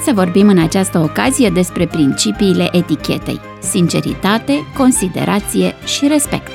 să vorbim în această ocazie despre principiile etichetei: sinceritate, considerație și respect.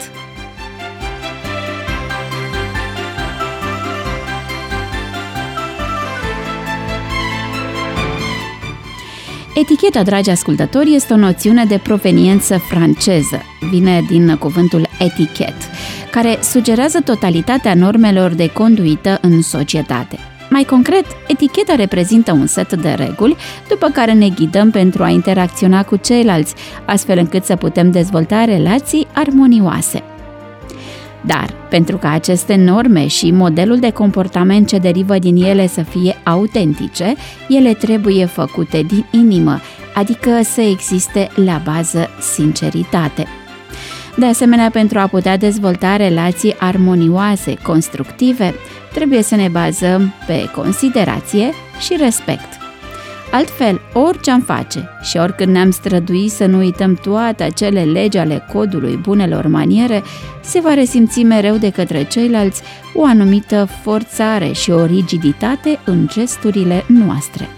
Eticheta, dragi ascultători, este o noțiune de proveniență franceză. Vine din cuvântul etichet, care sugerează totalitatea normelor de conduită în societate. Mai concret, eticheta reprezintă un set de reguli după care ne ghidăm pentru a interacționa cu ceilalți, astfel încât să putem dezvolta relații armonioase. Dar, pentru ca aceste norme și modelul de comportament ce derivă din ele să fie autentice, ele trebuie făcute din inimă, adică să existe la bază sinceritate. De asemenea, pentru a putea dezvolta relații armonioase, constructive, trebuie să ne bazăm pe considerație și respect. Altfel, orice am face și oricând ne-am strădui să nu uităm toate acele legi ale codului bunelor maniere, se va resimți mereu de către ceilalți o anumită forțare și o rigiditate în gesturile noastre.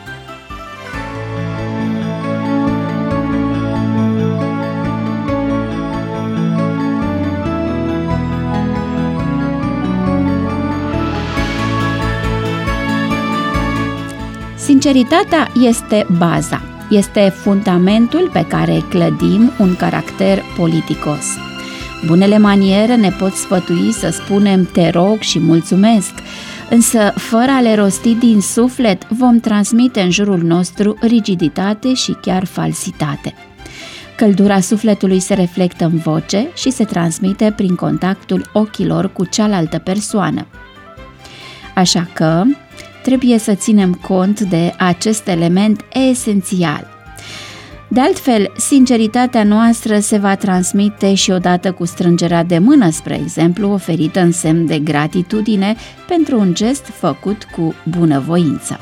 Sinceritatea este baza, este fundamentul pe care clădim un caracter politicos. Bunele maniere ne pot sfătui să spunem te rog și mulțumesc, însă fără a le rosti din suflet vom transmite în jurul nostru rigiditate și chiar falsitate. Căldura sufletului se reflectă în voce și se transmite prin contactul ochilor cu cealaltă persoană. Așa că trebuie să ținem cont de acest element esențial. De altfel, sinceritatea noastră se va transmite și odată cu strângerea de mână, spre exemplu, oferită în semn de gratitudine pentru un gest făcut cu bunăvoință.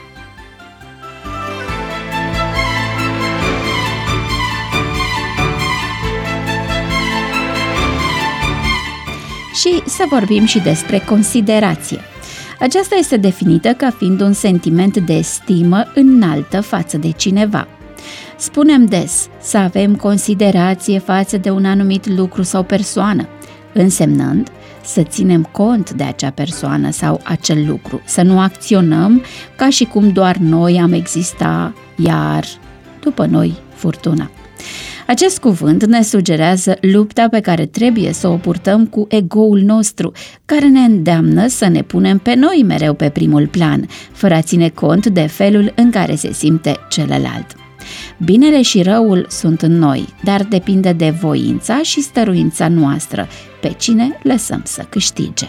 Și să vorbim și despre considerație. Aceasta este definită ca fiind un sentiment de stimă înaltă față de cineva. Spunem des să avem considerație față de un anumit lucru sau persoană, însemnând să ținem cont de acea persoană sau acel lucru, să nu acționăm ca și cum doar noi am exista, iar după noi furtuna. Acest cuvânt ne sugerează lupta pe care trebuie să o purtăm cu ego-ul nostru, care ne îndeamnă să ne punem pe noi mereu pe primul plan, fără a ține cont de felul în care se simte celălalt. Binele și răul sunt în noi, dar depinde de voința și stăruința noastră, pe cine lăsăm să câștige.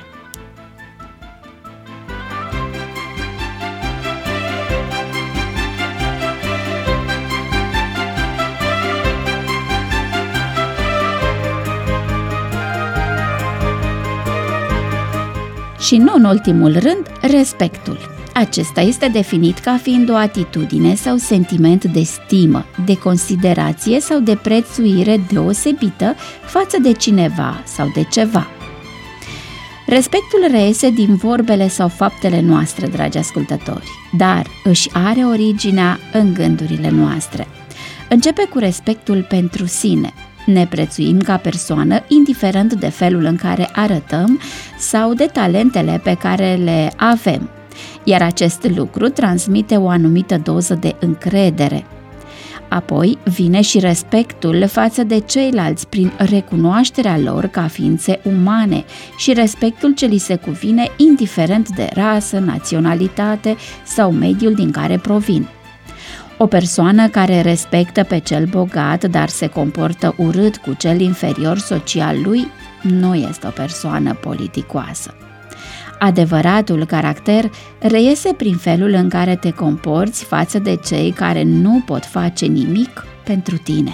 Și nu în ultimul rând, respectul. Acesta este definit ca fiind o atitudine sau sentiment de stimă, de considerație sau de prețuire deosebită față de cineva sau de ceva. Respectul reiese din vorbele sau faptele noastre, dragi ascultători, dar își are originea în gândurile noastre. Începe cu respectul pentru sine. Ne prețuim ca persoană indiferent de felul în care arătăm sau de talentele pe care le avem, iar acest lucru transmite o anumită doză de încredere. Apoi vine și respectul față de ceilalți prin recunoașterea lor ca ființe umane și respectul ce li se cuvine indiferent de rasă, naționalitate sau mediul din care provin. O persoană care respectă pe cel bogat, dar se comportă urât cu cel inferior social lui, nu este o persoană politicoasă. Adevăratul caracter reiese prin felul în care te comporți față de cei care nu pot face nimic pentru tine.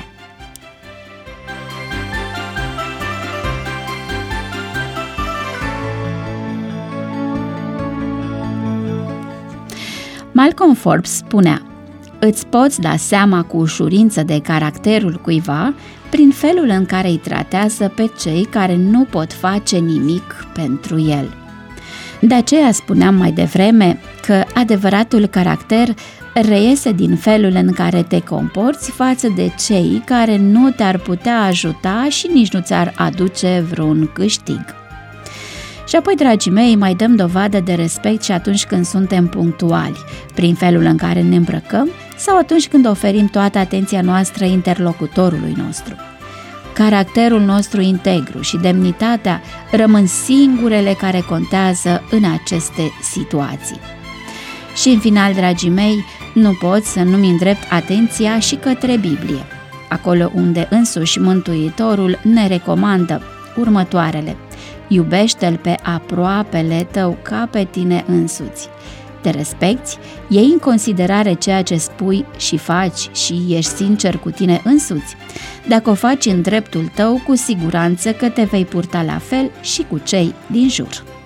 Malcolm Forbes spunea: îți poți da seama cu ușurință de caracterul cuiva prin felul în care îi tratează pe cei care nu pot face nimic pentru el. De aceea spuneam mai devreme că adevăratul caracter reiese din felul în care te comporți față de cei care nu te-ar putea ajuta și nici nu ți-ar aduce vreun câștig. Și apoi, dragii mei, mai dăm dovadă de respect și atunci când suntem punctuali, prin felul în care ne îmbrăcăm sau atunci când oferim toată atenția noastră interlocutorului nostru. Caracterul nostru integru și demnitatea rămân singurele care contează în aceste situații. Și în final, dragii mei, nu pot să nu-mi îndrept atenția și către Biblie, acolo unde însuși Mântuitorul ne recomandă următoarele: iubește-l pe aproapele tău ca pe tine însuți. Te respecti, iei în considerare ceea ce spui și faci și ești sincer cu tine însuți. Dacă o faci în dreptul tău, cu siguranță că te vei purta la fel și cu cei din jur.